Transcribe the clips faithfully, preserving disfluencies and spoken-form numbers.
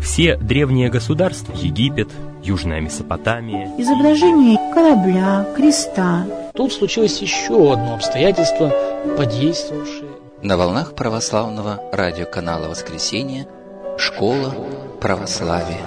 Все древние государства, Египет, Южная Месопотамия, изображение корабля, креста. Тут случилось еще одно обстоятельство, подействовавшее. На волнах православного радиоканала «Воскресенье» «Школа православия».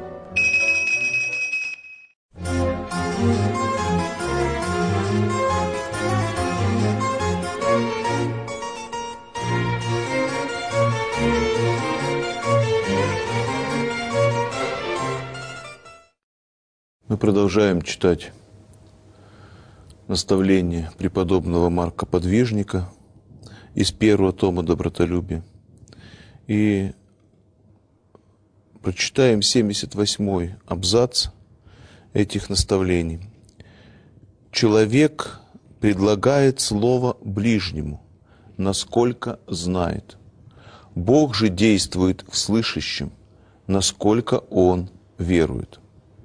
Мы продолжаем читать наставление преподобного Марка Подвижника из первого тома «Добротолюбие». И прочитаем семьдесят восьмой абзац этих наставлений. «Человек предлагает слово ближнему, насколько знает. Бог же действует в слышащем, насколько он верует».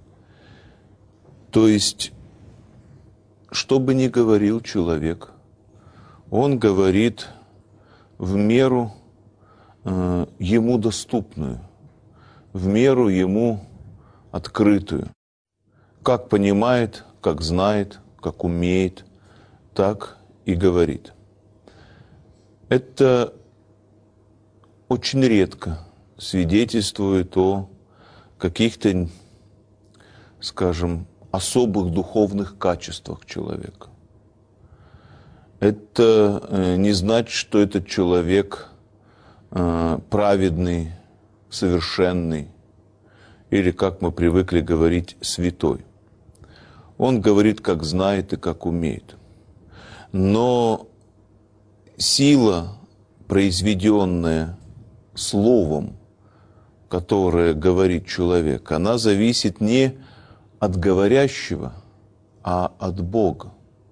То есть, что бы ни говорил человек, он говорит в меру э, ему доступную, в меру ему открытую. Как понимает, как знает, как умеет, так и говорит. Это очень редко свидетельствует о каких-то, скажем, особых духовных качествах человека. Это не значит, что этот человек праведный, совершенный, или, как мы привыкли говорить, святой. Он говорит, как знает и как умеет. Но сила, произведенная словом, которое говорит человек, она зависит не от говорящего, а от Бога.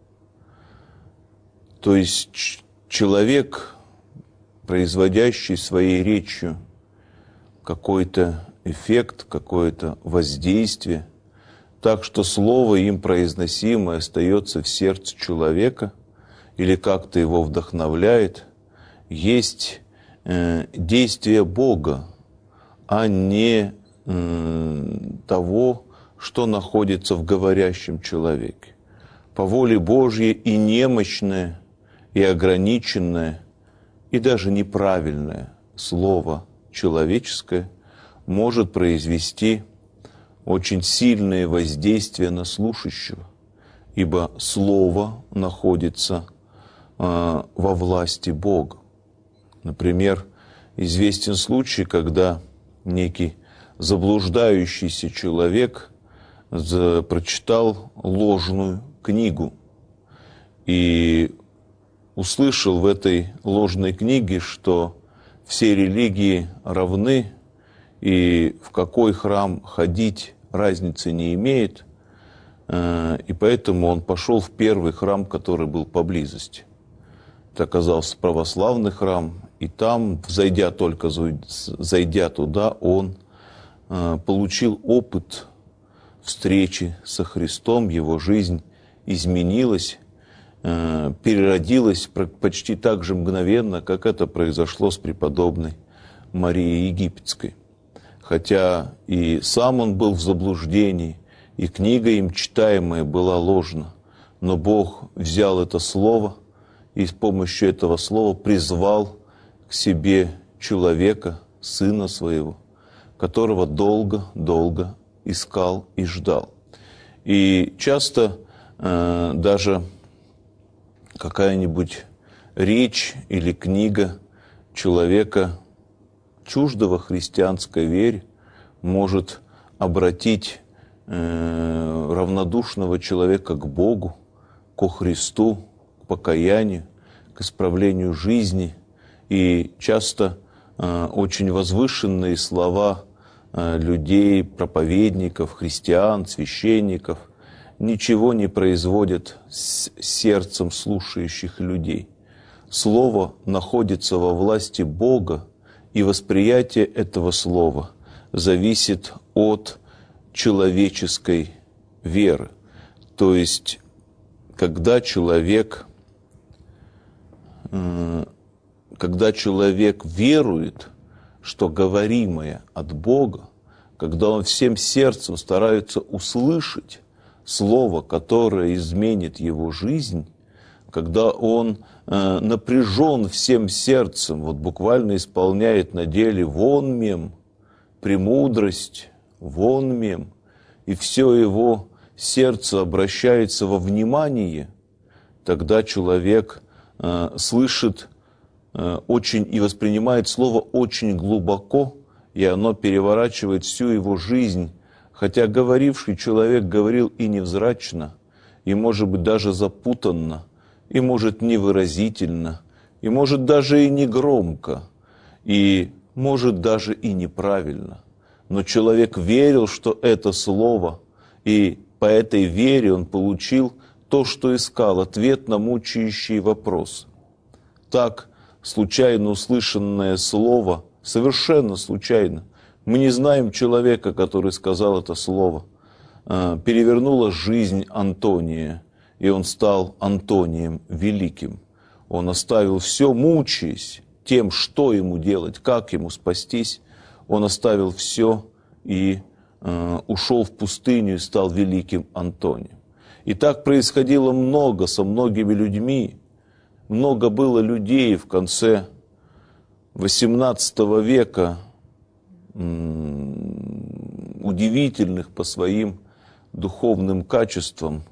То есть человек, производящий своей речью какой-то эффект, какое-то воздействие, так что слово им произносимое остается в сердце человека или как-то его вдохновляет, есть э, действие Бога, а не э, того, что находится в говорящем человеке. По воле Божьей и немощное, и ограниченное, и даже неправильное слово человеческое может произвести очень сильное воздействие на слушающего, ибо слово находится э, во власти Бога. Например, известен случай, когда некий заблуждающийся человек прочитал ложную книгу и услышал в этой ложной книге, что все религии равны, и в какой храм ходить разницы не имеет, и поэтому он пошел в первый храм, который был поблизости. Это оказался православный храм, и там, зайдя только зайдя туда, он получил опыт встречи со Христом, его жизнь изменилась, э, переродилась почти так же мгновенно, как это произошло с преподобной Марией Египетской. Хотя и сам он был в заблуждении, и книга им читаемая была ложна, но Бог взял это слово и с помощью этого слова призвал к себе человека, сына своего, которого долго-долго искал и ждал. И часто э, даже какая-нибудь речь или книга человека, чуждого христианской вере, может обратить э, равнодушного человека к Богу, ко Христу, к покаянию, к исправлению жизни. И часто э, очень возвышенные слова людей, проповедников, христиан, священников ничего не производят с сердцем слушающих людей. Слово находится во власти Бога, и восприятие этого слова зависит от человеческой веры. То есть, когда человек, когда человек верует что говоримое от Бога, когда он всем сердцем старается услышать слово, которое изменит его жизнь, когда он э, напряжен всем сердцем, вот буквально исполняет на деле вон мем, премудрость, вон мем, и все его сердце обращается во внимание, тогда человек э, слышит э, очень и воспринимает слово очень глубоко, и оно переворачивает всю его жизнь, хотя говоривший человек говорил и невзрачно, и, может быть, даже запутанно, и, может, невыразительно, и, может, даже и не громко, и, может, даже и неправильно. Но человек верил, что это слово, и по этой вере он получил то, что искал, ответ на мучающие вопросы. Так, случайно услышанное слово, совершенно случайно, мы не знаем человека, который сказал это слово, перевернула жизнь Антония, и он стал Антонием Великим. Он оставил все, мучаясь тем, что ему делать, как ему спастись. Он оставил все и э, ушел в пустыню и стал великим Антонием. И так происходило много со многими людьми. Много было людей в конце восемнадцатого века, м- удивительных по своим духовным качествам,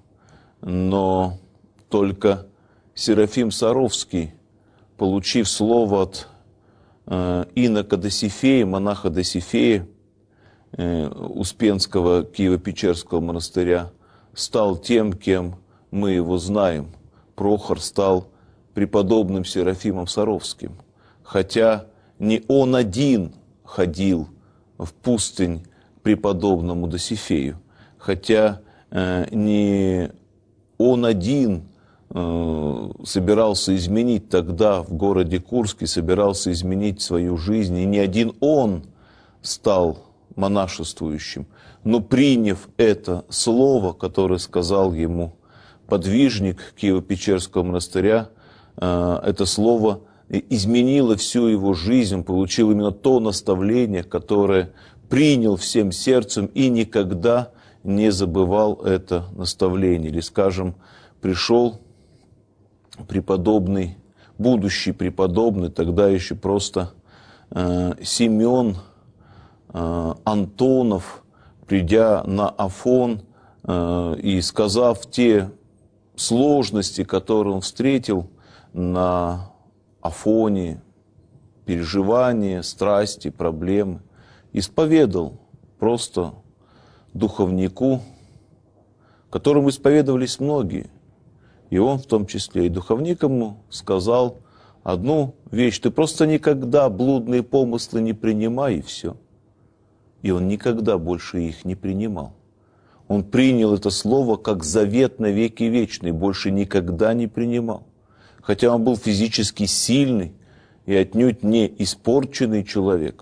но только Серафим Саровский, получив слово от э, инока Досифея, монаха Досифея, э, Успенского Киево-Печерского монастыря, стал тем, кем мы его знаем. Прохор стал преподобным Серафимом Саровским, хотя не он один ходил в пустынь к преподобному Досифею, хотя э, не он один э, собирался изменить тогда в городе Курске, собирался изменить свою жизнь, и не один он стал монашествующим, но приняв это слово, которое сказал ему подвижник Киево-Печерского монастыря, э, это слово изменило всю его жизнь, он получил именно то наставление, которое принял всем сердцем и никогда не забывал это наставление. Или, скажем, пришел преподобный, будущий преподобный, тогда еще просто э, Симеон э, Антонов, придя на Афон э, и сказав те сложности, которые он встретил на Афоне, переживания, страсти, проблемы, исповедал просто духовнику, которому исповедовались многие, и он в том числе, и духовник ему сказал одну вещь: ты просто никогда блудные помыслы не принимай, и все. И он никогда больше их не принимал. Он принял это слово как завет на веки вечный, больше никогда не принимал. Хотя он был физически сильный и отнюдь не испорченный человек.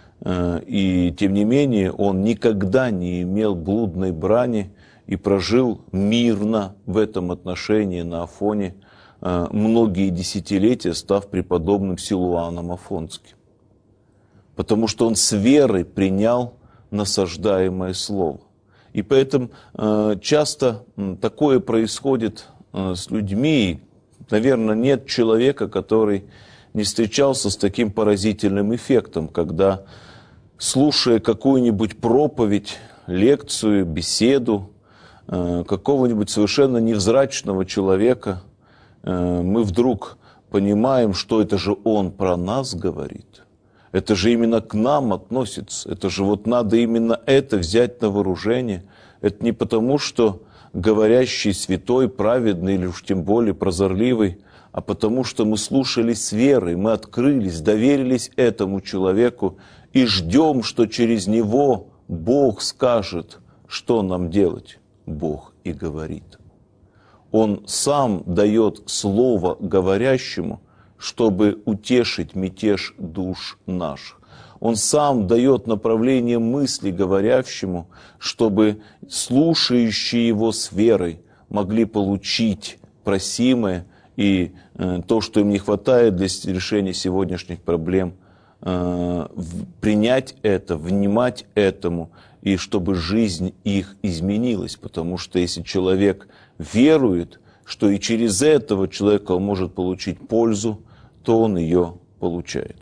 И тем не менее он никогда не имел блудной брани и прожил мирно в этом отношении на Афоне многие десятилетия, став преподобным Силуаном Афонским. Потому что он с верой принял насаждаемое слово. И поэтому часто такое происходит с людьми. Наверное, нет человека, который не встречался с таким поразительным эффектом, когда, слушая какую-нибудь проповедь, лекцию, беседу э, какого-нибудь совершенно невзрачного человека, э, мы вдруг понимаем, что это же он про нас говорит. Это же именно к нам относится. Это же вот надо именно это взять на вооружение. Это не потому, что говорящий святой, праведный или уж тем более прозорливый, а потому что мы слушали с верой, мы открылись, доверились этому человеку и ждем, что через него Бог скажет, что нам делать. Бог и говорит. Он сам дает слово говорящему, чтобы утешить мятеж душ наших. Он сам дает направление мысли говорящему, чтобы слушающие его с верой могли получить просимое и э, то, что им не хватает для решения сегодняшних проблем, э, принять это, внимать этому, и чтобы жизнь их изменилась. Потому что если человек верует, что и через этого человека он может получить пользу, то он ее получает.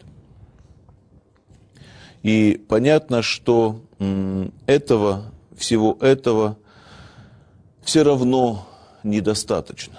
И понятно, что м, этого, всего этого все равно недостаточно.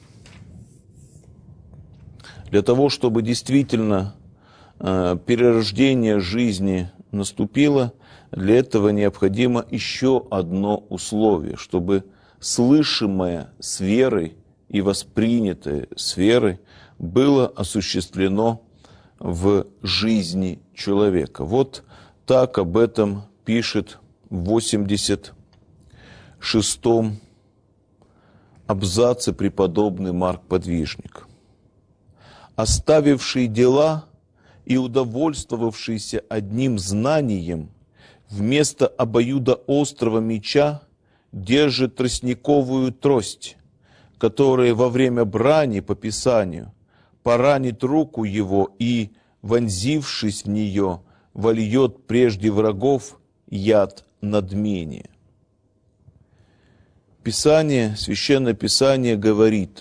Для того, чтобы действительно э, перерождение жизни наступило, для этого необходимо еще одно условие, чтобы слышимое с верой и воспринятое с верой было осуществлено в жизни человека. Вот так об этом пишет в восемьдесят шестом абзаце преподобный Марк Подвижник. «Оставивший дела и удовольствовавшийся одним знанием, вместо обоюдоострого меча держит тростниковую трость, которая во время брани по Писанию поранит руку его и, вонзившись в нее, вольет прежде врагов яд надмения». Писание, Священное Писание говорит: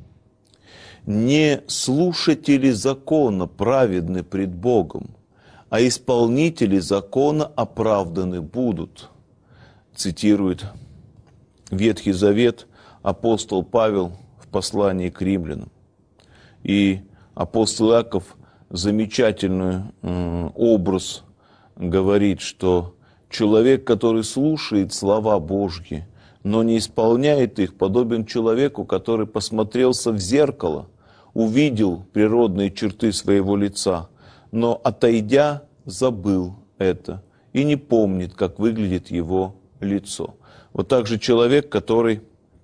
«Не слушатели закона праведны пред Богом, а исполнители закона оправданы будут». Цитирует Ветхий Завет апостол Павел в послании к римлянам. И апостол Иаков замечательный э, образ говорит, что человек, который слушает слова Божьи, но не исполняет их, подобен человеку, который посмотрелся в зеркало, увидел природные черты своего лица, но, отойдя, забыл это и не помнит, как выглядит его лицо. Вот так же человек, который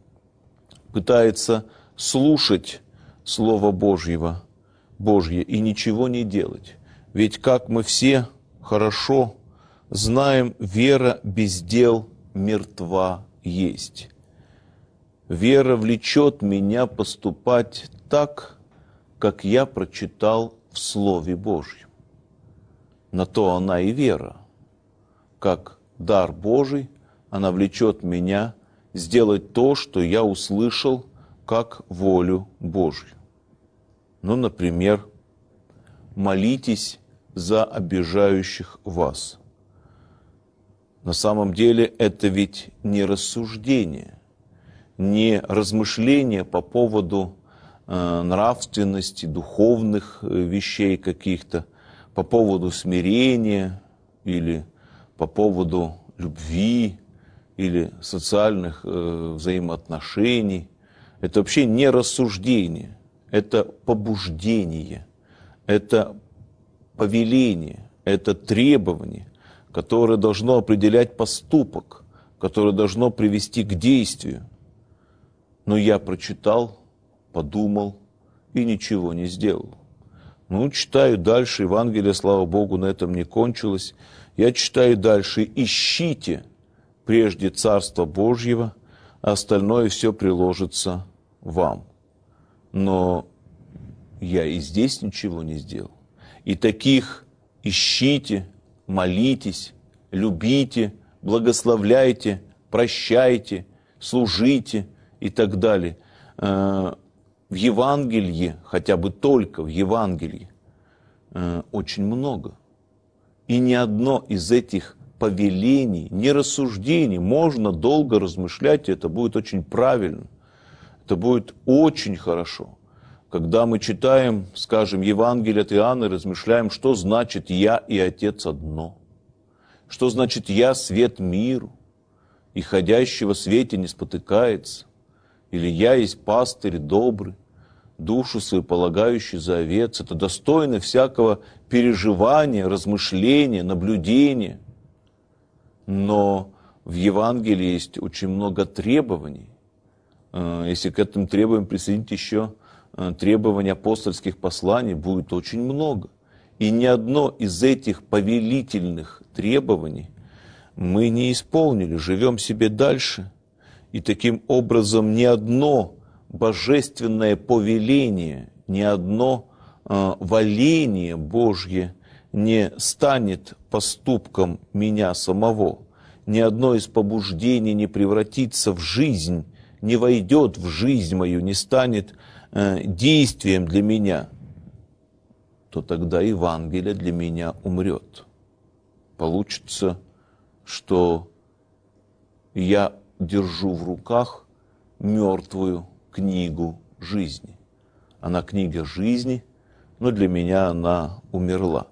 пытается слушать Слово Божьего, Божье и ничего не делать. Ведь, как мы все хорошо знаем, вера без дел мертва есть. Вера влечет меня поступать так, как я прочитал в Слове Божьем. На то она и вера. Как дар Божий, она влечет меня сделать то, что я услышал, как волю Божью. Ну, например, молитесь за обижающих вас. На самом деле это ведь не рассуждение, не размышление по поводу э, нравственности, духовных э, вещей каких-то, по поводу смирения или по поводу любви или социальных э, взаимоотношений. Это вообще не рассуждение, это побуждение, это повеление, это требование, которое должно определять поступок, которое должно привести к действию. Но я прочитал, подумал и ничего не сделал. Ну, читаю дальше, Евангелие, слава Богу, на этом не кончилось. Я читаю дальше: ищите прежде Царства Божьего, а остальное все приложится вам. Но я и здесь ничего не сделал. И таких ищите, молитесь, любите, благословляйте, прощайте, служите и так далее. В Евангелии, хотя бы только в Евангелии, очень много. И ни одно из этих повелений, не рассуждений, можно долго размышлять, и это будет очень правильно. Это будет очень хорошо. Когда мы читаем, скажем, Евангелие от Иоанна, размышляем, что значит «Я и Отец одно». Что значит «Я свет миру», и ходящего в свете не спотыкается. Или «Я есть пастырь добрый, душу свою полагающий за овец». Это достойно всякого переживания, размышления, наблюдения. Но в Евангелии есть очень много требований. Если к этим требованиям присоединить еще требования апостольских посланий, будет очень много. И ни одно из этих повелительных требований мы не исполнили, живем себе дальше. И таким образом ни одно божественное повеление, ни одно э, воление Божье не станет поступком меня самого, ни одно из побуждений не превратится в жизнь, не войдет в жизнь мою, не станет э, действием для меня, то тогда Евангелие для меня умрет. Получится, что я держу в руках мертвую книгу жизни. Она книга жизни, но для меня она умерла.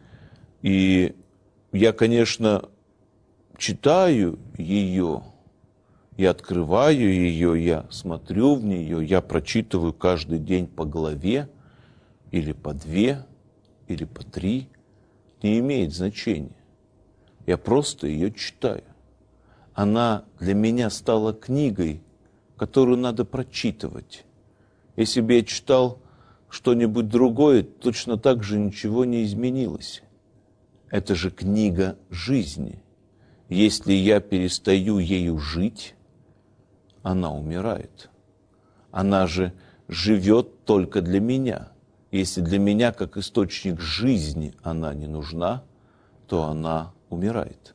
И я, конечно, читаю ее, я открываю ее, я смотрю в нее, я прочитываю каждый день по главе, или по две, или по три, не имеет значения. Я просто ее читаю. Она для меня стала книгой, которую надо прочитывать. Если бы я читал что-нибудь другое, точно так же ничего не изменилось. Это же книга жизни. Если я перестаю ею жить, она умирает. Она же живет только для меня. Если для меня, как источник жизни, она не нужна, то она умирает.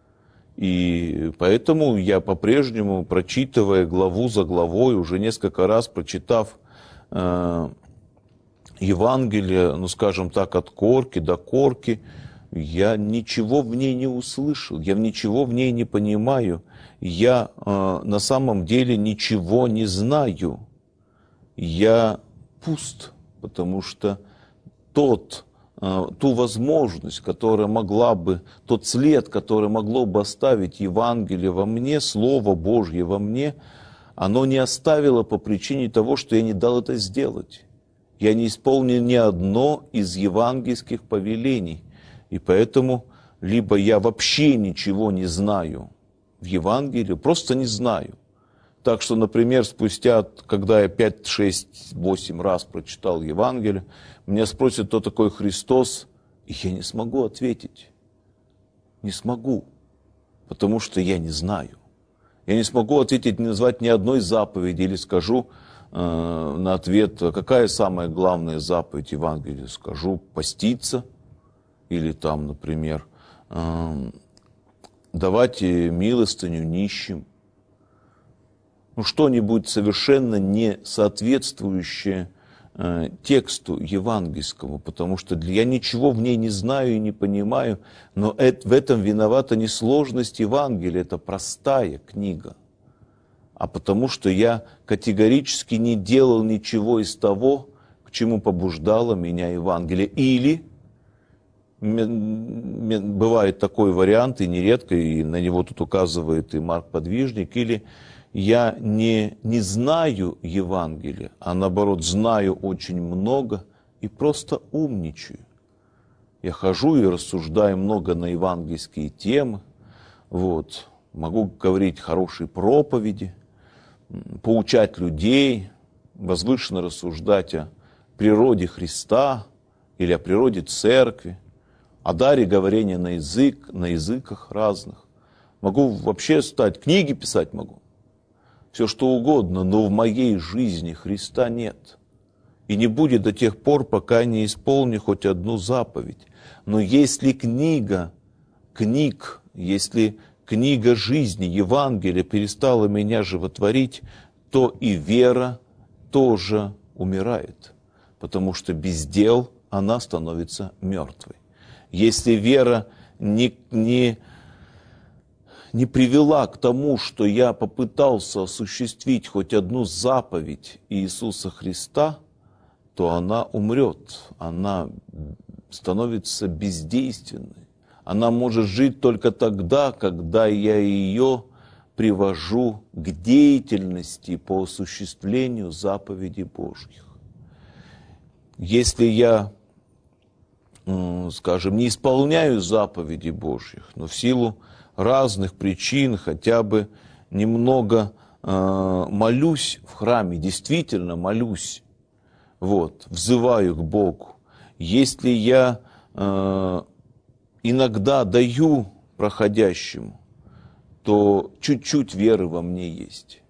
И поэтому я по-прежнему, прочитывая главу за главой, уже несколько раз прочитав э, Евангелие, ну скажем так, от корки до корки, я ничего в ней не услышал, я ничего в ней не понимаю, я э, на самом деле ничего не знаю, я пуст, потому что тот, э, ту возможность, которая могла бы, тот след, который могло бы оставить Евангелие во мне, Слово Божье во мне, оно не оставило по причине того, что я не дал это сделать. Я не исполнил ни одно из евангельских повелений. И поэтому либо я вообще ничего не знаю в Евангелии, просто не знаю. Так что, например, спустя, когда я пять, шесть, восемь раз прочитал Евангелие, меня спросят, кто такой Христос, и я не смогу ответить. Не смогу, потому что я не знаю. Я не смогу ответить, не назвать ни одной заповеди, или скажу э, на ответ, какая самая главная заповедь Евангелия. Скажу поститься, или там, например, э, давать милостыню нищим. Ну, что-нибудь совершенно не соответствующее э, тексту евангельскому, потому что я ничего в ней не знаю и не понимаю, но это, в этом виновата не сложность Евангелия, это простая книга, а потому что я категорически не делал ничего из того, к чему побуждало меня Евангелие. Или бывает такой вариант, и нередко, и на него тут указывает и Марк Подвижник, или я не, не знаю Евангелия, а наоборот знаю очень много и просто умничаю. Я хожу и рассуждаю много на евангельские темы, вот, могу говорить хорошие проповеди, поучать людей, возвышенно рассуждать о природе Христа или о природе церкви, о даре говорения на язык, на языках разных. Могу вообще стать, книги писать могу. Все что угодно, но в моей жизни Христа нет. И не будет до тех пор, пока не исполню хоть одну заповедь. Но если книга, книг, если книга жизни, Евангелие перестала меня животворить, то и вера тоже умирает. Потому что без дел она становится мертвой. Если вера не... не не привела к тому, что я попытался осуществить хоть одну заповедь Иисуса Христа, то она умрет, она становится бездейственной. Она может жить только тогда, когда я ее привожу к деятельности по осуществлению заповедей Божьих. Если я, скажем, не исполняю заповедей Божьих, но в силу разных причин, хотя бы немного э, молюсь в храме, действительно молюсь, вот, взываю к Богу. Если я э, иногда даю проходящему, то чуть-чуть веры во мне есть.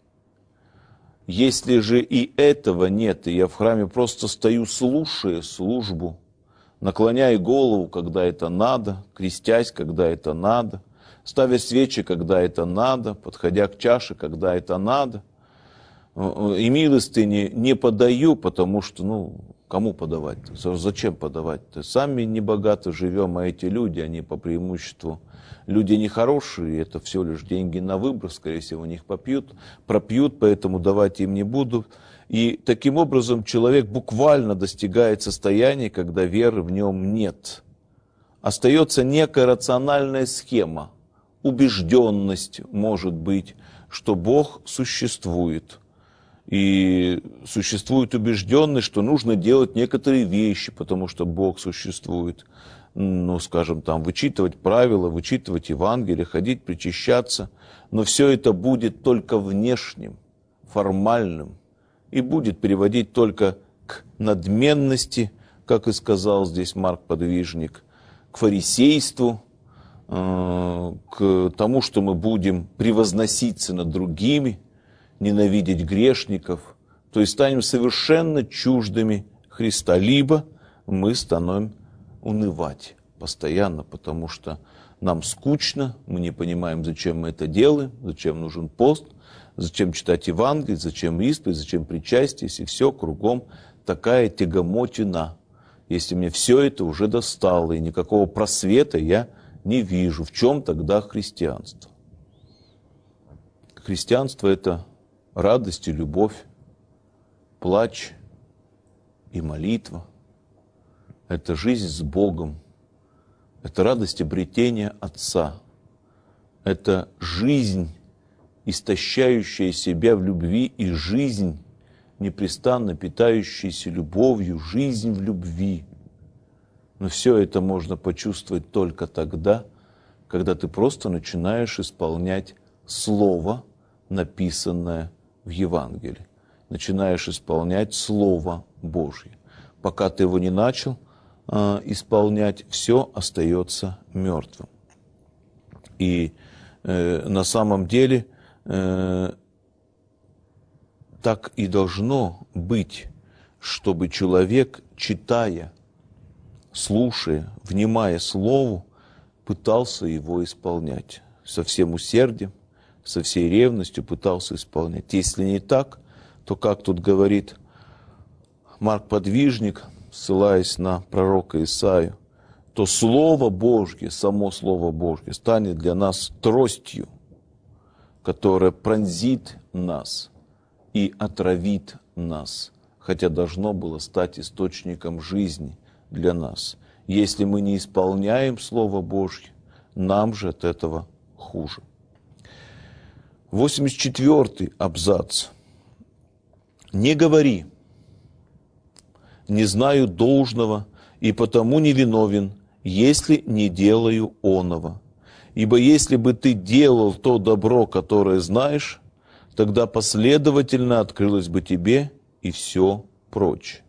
Если же и этого нет, и я в храме просто стою, слушая службу, наклоняя голову, когда это надо, крестясь, когда это надо, ставя свечи, когда это надо, подходя к чаше, когда это надо. И милостыни не подаю, потому что, ну, кому подавать? Зачем подавать? Сами небогато живем, а эти люди, они по преимуществу люди нехорошие, это всего лишь деньги на выброс, скорее всего, у них попьют, пропьют, поэтому давать им не буду. И таким образом человек буквально достигает состояния, когда веры в нем нет. Остается некая рациональная схема, убежденность, может быть, что Бог существует. И существует убежденность, что нужно делать некоторые вещи, потому что Бог существует. Ну, скажем, там, вычитывать правила, вычитывать Евангелие, ходить, причащаться. Но все это будет только внешним, формальным. И будет приводить только к надменности, как и сказал здесь Марк Подвижник, к фарисейству, к тому, что мы будем превозноситься над другими, ненавидеть грешников, то есть станем совершенно чуждыми Христа. Либо мы станем унывать постоянно, потому что нам скучно, мы не понимаем, зачем мы это делаем, зачем нужен пост, зачем читать Евангелие, зачем исповедь, зачем причастие, если все кругом такая тягомотина. Если мне все это уже достало, и никакого просвета я не вижу, в чем тогда христианство? Христианство – это радость и любовь, плач и молитва. Это жизнь с Богом. Это радость обретения Отца. Это жизнь, истощающая себя в любви, и жизнь, непрестанно питающаяся любовью, жизнь в любви. Но все это можно почувствовать только тогда, когда ты просто начинаешь исполнять Слово, написанное в Евангелии. Начинаешь исполнять Слово Божье. Пока ты его не начал э, исполнять, все остается мертвым. И э, на самом деле э, так и должно быть, чтобы человек, читая, слушая, внимая Слову, пытался его исполнять со всем усердием, со всей ревностью пытался исполнять. Если не так, то, как тут говорит Марк Подвижник, ссылаясь на пророка Исаию, то Слово Божье, само Слово Божье станет для нас тростью, которая пронзит нас и отравит нас, хотя должно было стать источником жизни для нас. Если мы не исполняем Слово Божье, нам же от этого хуже. восемьдесят четвёртый абзац. «Не говори, не знаю должного, и потому не виновен, если не делаю оного. Ибо если бы ты делал то добро, которое знаешь, тогда последовательно открылось бы тебе и все прочее».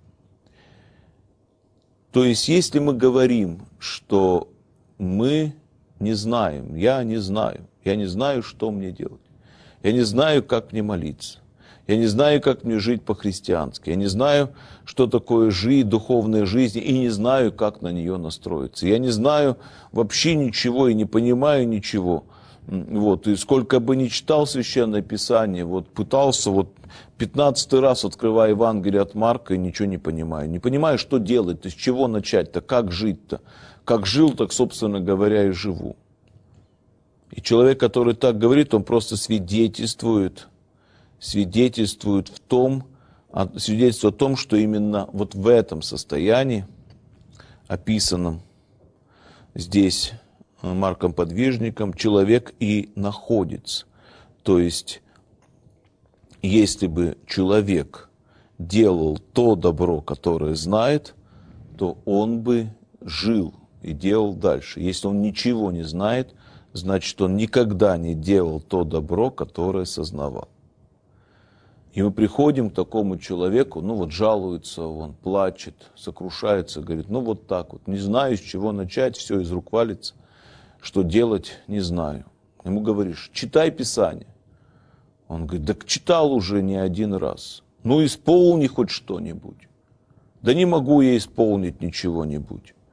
То есть, если мы говорим, что мы не знаем, я не знаю, я не знаю, что мне делать, я не знаю, как мне молиться, я не знаю, как мне жить по-христиански, я не знаю, что такое жить, духовная жизнь, и не знаю, как на нее настроиться. Я не знаю вообще ничего и не понимаю ничего. Вот, и сколько бы ни читал Священное Писание, вот, пытался, вот, пятнадцатый раз открывая Евангелие от Марка, и ничего не понимаю. Не понимаю, что делать-то, с чего начать-то, как жить-то. Как жил, так, собственно говоря, и живу. И человек, который так говорит, он просто свидетельствует, свидетельствует в том, свидетельствует о том, что именно вот в этом состоянии, описанном здесь Марком Подвижником, человек и находится. То есть, если бы человек делал то добро, которое знает, то он бы жил и делал дальше. Если он ничего не знает, значит, он никогда не делал то добро, которое сознавал. И мы приходим к такому человеку, ну вот жалуется, он плачет, сокрушается, говорит, ну вот так вот, не знаю, с чего начать, все из рук валится, что делать, не знаю. Ему говоришь, читай Писание. Он говорит, так читал уже не один раз. Ну исполни хоть что-нибудь. Да не могу я исполнить ничего-нибудь.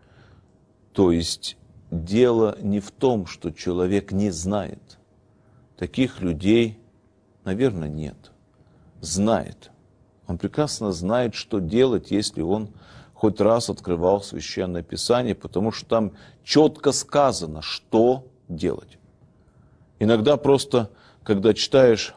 То есть дело не в том, что человек не знает. Таких людей, наверное, нет. Знает. Он прекрасно знает, что делать, если он хоть раз открывал Священное Писание, потому что там четко сказано, что делать. Иногда просто, когда читаешь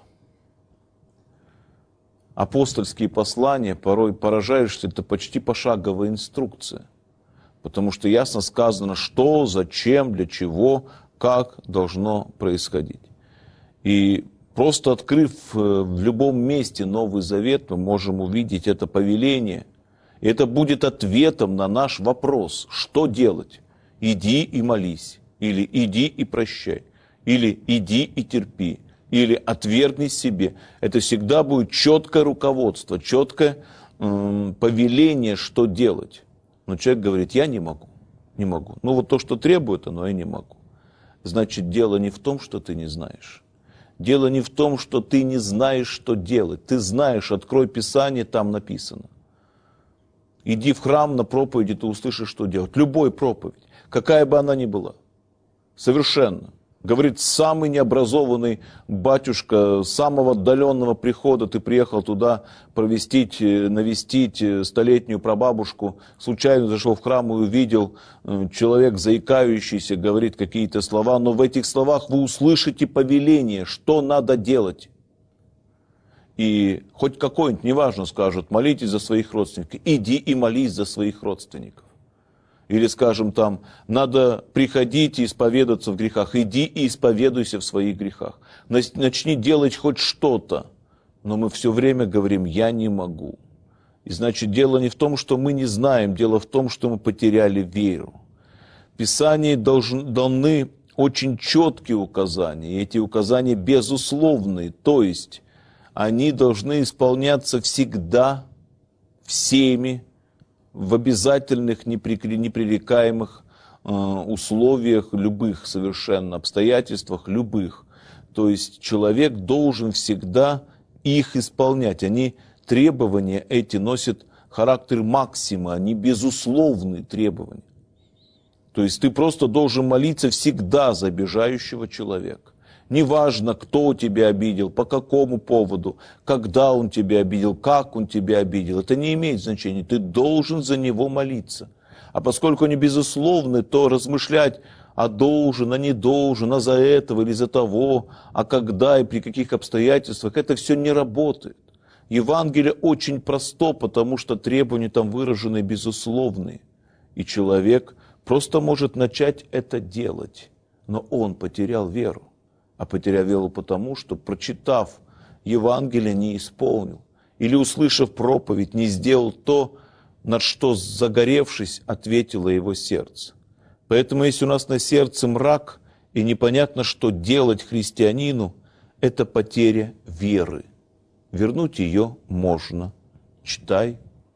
апостольские послания, порой поражаешься, это почти пошаговая инструкция. Потому что ясно сказано, что, зачем, для чего, как должно происходить. И просто открыв в любом месте Новый Завет, мы можем увидеть это повеление. И это будет ответом на наш вопрос, что делать. Иди и молись, или иди и прощай, или иди и терпи, или отвергни себе. Это всегда будет четкое руководство, четкое м, повеление, что делать. Но человек говорит, я не могу, не могу. Ну вот то, что требует оно, я не могу. Значит, дело не в том, что ты не знаешь. Дело не в том, что ты не знаешь, что делать. Ты знаешь, открой Писание, там написано. Иди в храм на проповеди, ты услышишь, что делать. Любой проповедь, какая бы она ни была. Совершенно. Говорит, самый необразованный батюшка самого отдаленного прихода, ты приехал туда провестить, навестить столетнюю прабабушку, случайно зашел в храм и увидел, человек заикающийся, говорит какие-то слова, но в этих словах вы услышите повеление, что надо делать. И хоть какой-нибудь, неважно, скажут, молитесь за своих родственников, иди и молись за своих родственников. Или, скажем, там, надо приходить и исповедаться в грехах. Иди и исповедуйся в своих грехах. Начни делать хоть что-то. Но мы все время говорим, я не могу. И значит, дело не в том, что мы не знаем, дело в том, что мы потеряли веру. В Писании должны, даны очень четкие указания. И эти указания безусловные. То есть, они должны исполняться всегда, всеми, в обязательных, непререкаемых э, условиях, любых совершенно обстоятельствах, любых. То есть человек должен всегда их исполнять. Они, требования эти носят характер максима, они безусловные требования. То есть ты просто должен молиться всегда за обижающего человека. Неважно, кто тебя обидел, по какому поводу, когда он тебя обидел, как он тебя обидел. Это не имеет значения. Ты должен за него молиться. А поскольку они безусловны, то размышлять, а должен, а не должен, а за этого или за того, а когда и при каких обстоятельствах, это все не работает. Евангелие очень просто, потому что требования там выражены безусловные. И человек просто может начать это делать, но он потерял веру. А потерял веру потому, что, прочитав Евангелие, не исполнил. Или, услышав проповедь, не сделал то, на что, загоревшись, ответило его сердце. Поэтому, если у нас на сердце мрак, и непонятно, что делать христианину, это потеря веры. Вернуть ее можно. Читай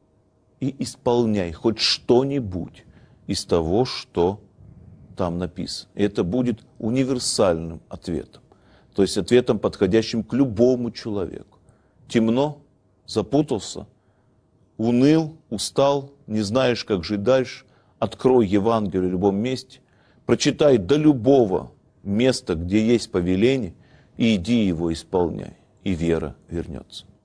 и исполняй хоть что-нибудь из того, что там написано. И это будет универсальным ответом. То есть ответом, подходящим к любому человеку. Темно, запутался, уныл, устал, не знаешь, как жить дальше. Открой Евангелие в любом месте, прочитай до любого места, где есть повеление, и иди его исполняй, и вера вернется.